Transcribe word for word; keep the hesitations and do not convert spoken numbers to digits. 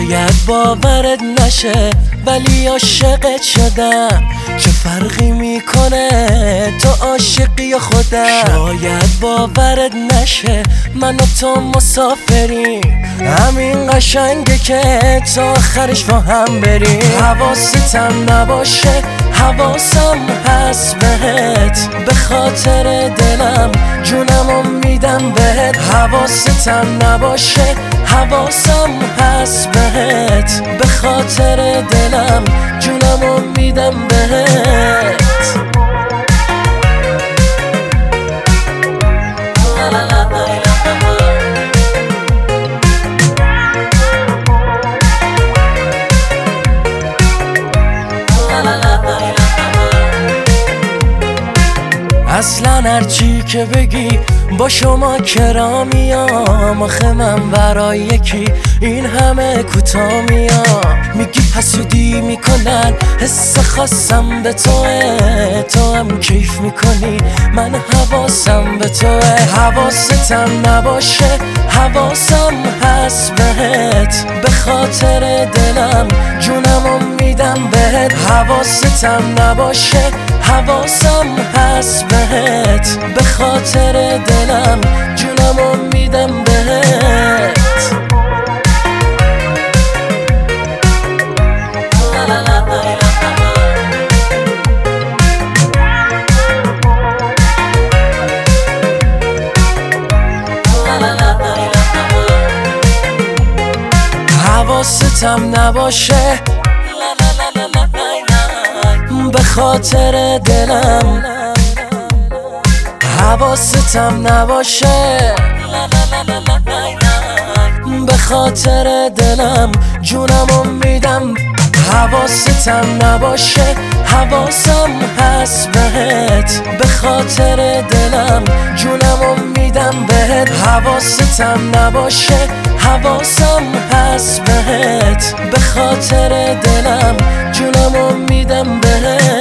شاید باورت نشه ولی عاشقت شدم. چه فرقی میکنه تو عاشقی یا خودم؟ شاید باورت نشه من و تو مسافریم، همین قشنگه که تا آخرش با هم بریم. حواستم نباشه حواسم هست بهت، به خاطر دلم جونمو میدم بهت. حواستم نباشه حواسم هست بهت، به خاطر دلم جونمو میدم بهت. اصلا هرچی که بگی با شما کرا میام، آخه من برای یکی این همه کوتا میام. میگی حسودی میکنن حس خاصم به توه، تو هم کیف میکنی من حواسم به توه. حواستم نباشه حواسم هست بهت، به خاطر دلم جونمو میدم بهت. حواستم نباشه حواسم هست بهت، به خاطر دلم جونمو میدم بهت. حواستم نباشه به خاطر دلم، حواستم نباشه به خاطر دلم جونمو میدم. حواستم نباشه حواسم هست بهت، به خاطر دلم جونمو میدم بهت. حواستم نباشه حواسم هست بهت، به خاطر دلم جونمو میدم بهت.